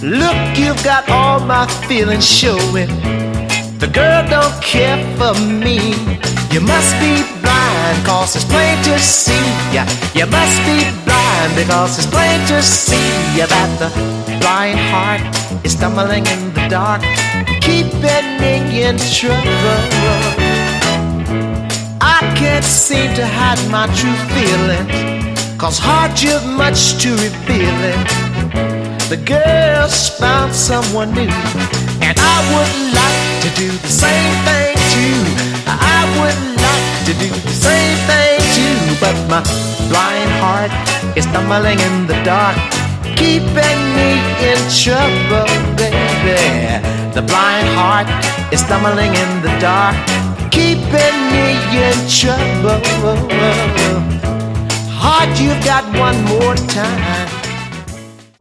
Look, you've got all my feelings showing. The girl don't care for me. You must be blind, cause it's plain to see ya. You must be blind, because it's plain to see ya that the blind heart is stumbling in the dark, keeping me in trouble. I can't seem to hide my true feelings, cause heart, you've much to reveal it. The girl's found someone new, and I would like to do the same thing too. I would like to do the same thing too, but my blind heart is stumbling in the dark, keeping me in trouble, baby. The blind heart is stumbling in the dark, keeping me in trouble. Heart, you've got one more time.